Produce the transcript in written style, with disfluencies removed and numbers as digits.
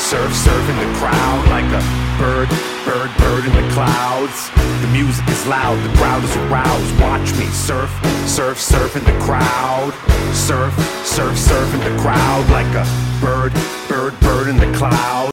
surf, surf in the crowd like a bird, bird, bird in the clouds. The music is loud, the crowd is aroused. Watch me surf, surf, surf in the crowd. Surf, surf, surf in the crowd like a bird, bird, bird in the clouds.